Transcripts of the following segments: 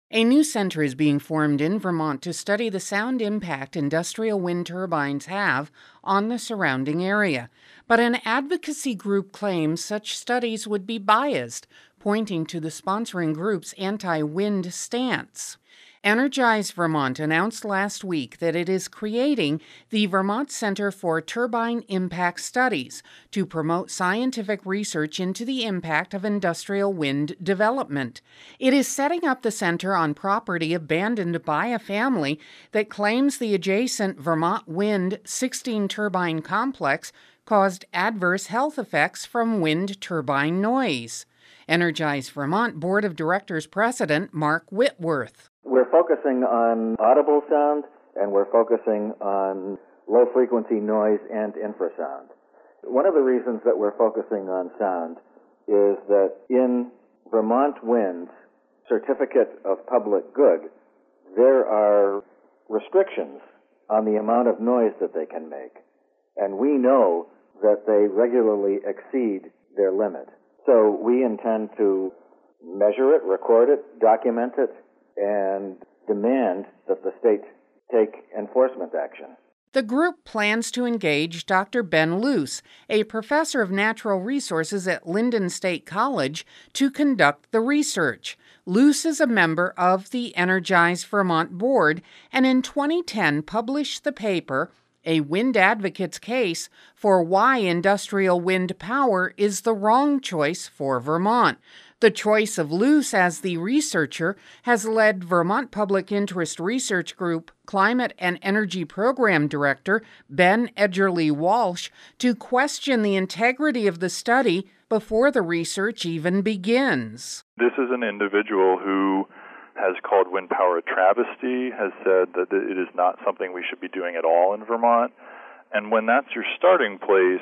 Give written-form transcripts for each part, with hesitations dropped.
A new center is being formed in Vermont to study the sound impact industrial wind turbines have on the surrounding area. But an advocacy group claims such studies would be biased, pointing to the sponsoring group's anti-wind stance. Energize Vermont announced last week that it is creating the Vermont Center for Turbine Impact Studies to promote scientific research into the impact of industrial wind development. It is setting up the center on property abandoned by a family that claims the adjacent Vermont Wind 16-turbine complex caused adverse health effects from wind turbine noise. Energize Vermont Board of Directors President Mark Whitworth. We're focusing on audible sound, and we're focusing on low-frequency noise and infrasound. One of the reasons that we're focusing on sound is that in Vermont Wind's Certificate of Public Good, there are restrictions on the amount of noise that they can make, and we know that they regularly exceed their limit. So we intend to measure it, record it, document it, and demand that the state take enforcement action. The group plans to engage Dr. Ben Luce, a professor of natural resources at Lyndon State College, to conduct the research. Luce is a member of the Energize Vermont board and in 2010 published the paper A Wind Advocate's Case for Why Industrial Wind Power is the Wrong Choice for Vermont. The choice of Luce as the researcher has led Vermont Public Interest Research Group Climate and Energy Program Director Ben Edgerly Walsh to question the integrity of the study before the research even begins. This is an individual who has called wind power a travesty, has said that it is not something we should be doing at all in Vermont. And when that's your starting place,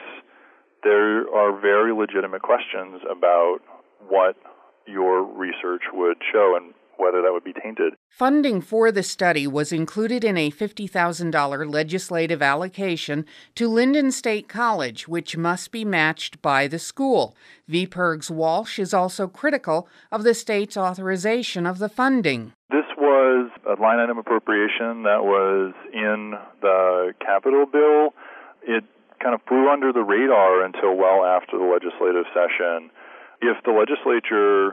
there are very legitimate questions about what your research would show and whether that would be tainted. Funding for the study was included in a $50,000 legislative allocation to Lyndon State College, which must be matched by the school. VPIRG's Walsh is also critical of the state's authorization of the funding. This was a line item appropriation that was in the Capitol bill. It kind of flew under the radar until well after the legislative session. If the legislature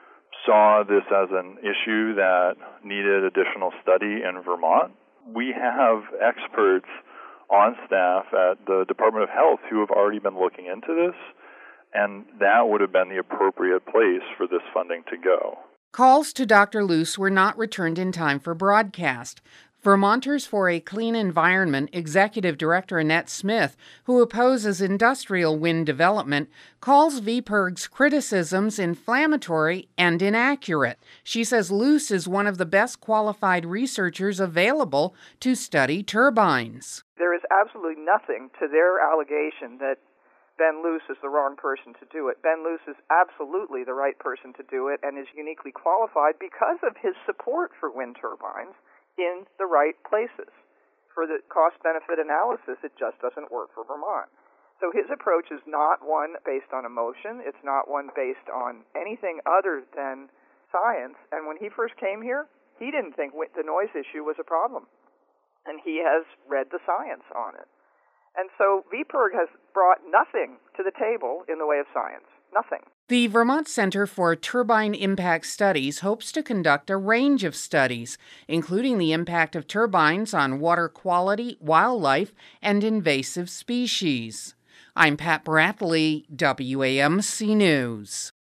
saw this as an issue that needed additional study in Vermont, we have experts on staff at the Department of Health who have already been looking into this, and that would have been the appropriate place for this funding to go. Calls to Dr. Luce were not returned in time for broadcast. Vermonters for a Clean Environment Executive Director Annette Smith, who opposes industrial wind development, calls VPIRG's criticisms inflammatory and inaccurate. She says Luce is one of the best qualified researchers available to study turbines. There is absolutely nothing to their allegation that Ben Luce is the wrong person to do it. Ben Luce is absolutely the right person to do it and is uniquely qualified because of his support for wind turbines in the right places. For the cost-benefit analysis, it just doesn't work for Vermont. So his approach is not one based on emotion. It's not one based on anything other than science. And when he first came here, he didn't think the noise issue was a problem. And he has read the science on it. And so VPIRG has brought nothing to the table in the way of science. Nothing. The Vermont Center for Turbine Impact Studies hopes to conduct a range of studies, including the impact of turbines on water quality, wildlife, and invasive species. I'm Pat Bradley, WAMC News.